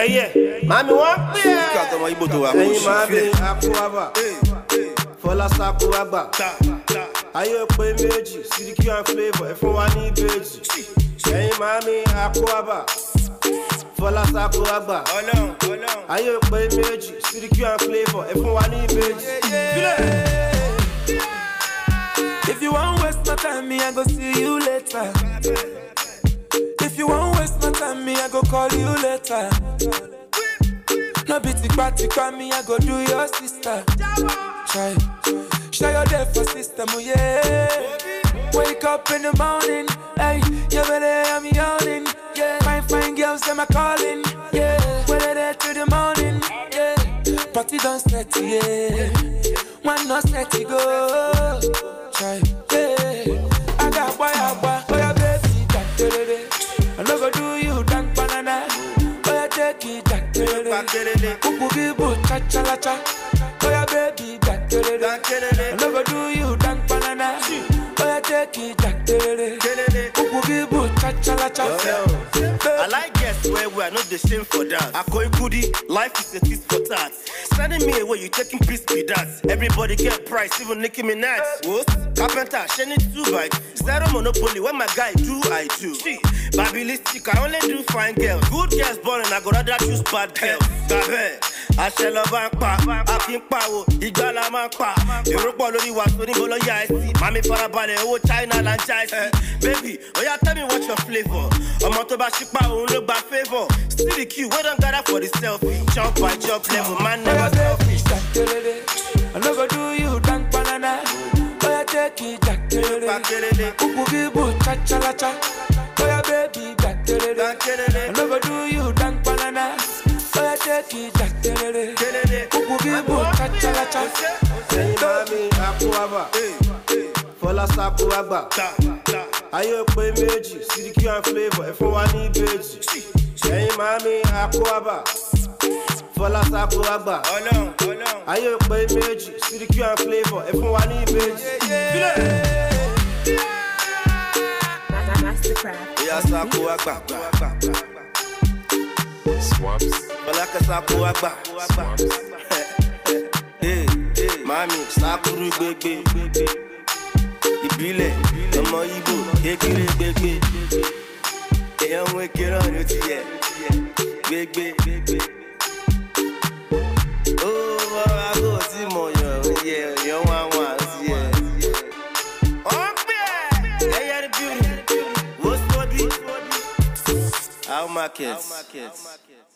Mami wọ́n pè é. Ẹyin mami Akuaba. Fọlá Sako Agba. Ayé pé méjì, Sidiki and Flavour, ẹ fún wa ní ìbejì. Ẹyin mami Akuaba. Fọlá Sako Agba. Ayé pé méjì, Sidiki and Flavour, ẹ fún wa ní ìbejì. If you won't waste my time, me I go see you later. If you won't waste my time, me I go call you later. No be tika me, I go do your sister. Try, show your day for system, oh yeah. Wake up in the morning, hey, you better I'm yawning, yeah. Fine girls, them a calling, yeah. Whether there to the morning, yeah. Party don't set, yeah. One not set to go. Try, yeah. I got boy, oh yeah, baby, that I no go do you dank banana. Oh yeah, take it, that Kuku gibu, cha-cha-la-cha. Oh yeah, baby, that I no go do you dank banana. Oh yeah, take it, that Kuku gibu, cha-cha-la-cha. I like guests where we are not the same for that. I call it goodie, life is a tit for tat. Sending me away, you taking piece with that. Everybody get price, even Nicki Minaj. What? Carpenter, Shenny 2 bites. Zero monopoly, what my guy do, I do. Babilistic, I only do fine girls. Good girls boring, I go rather choose bad girls. Babe, I shall love and pa. I think power, Igala man pa. Europe already was when you follow ya. Mami Farabale, oh China and Jai. Baby, oh yeah, tell me what's your flavor. I'm out of Bashipa, won't look back favor. Still the queue, we don't gather for the selfie. Jump by jump level, man never selfish. I never do you dank banana. Oh yeah, take it, Jack. Kuku gibu, cha-cha-la-cha. Oh yeah, baby, Jack. I never do you dank banana. Oh yeah, take it, Jack. Kuku gibu, cha-cha-la-cha. Ẹyin mami Akuaba. Fọlá Sako Agba. Ayé pé méjì, Sidiki and Flavour, ẹ fún wa ní ìbejì. Ẹyin mami Akuaba. Fọlá Sako Agba. Ayé pé méjì, Sidiki and Flavour, ẹ fún wa ní ìbejì. Mastercraft. Oya Sako Agba. Swamps. Fọlá Sako Agba. Mami Sakuru gbegbe. Ìbílẹ̀ ọmọ Igbo kékeré gbegbe. Èèyàn ń wékè náà ló ti yẹ gbegbe. Ó bọ́ra kó o ti mọ̀ yàn yẹ èèyàn wá wà ó ti yẹ. Ọ̀pẹ̀ ẹ̀yẹ ni beauty. What's body? How market?